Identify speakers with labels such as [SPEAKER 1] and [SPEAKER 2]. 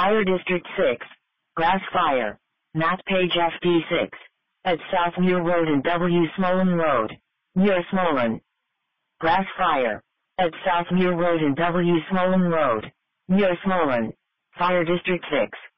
[SPEAKER 1] Fire District 6. Grass Fire. Map page FD6. At South Muir Road and W. Smolin Road. Near Smolin. Grass Fire. At South Muir Road and W. Smolin Road. Near Smolin. Fire District 6.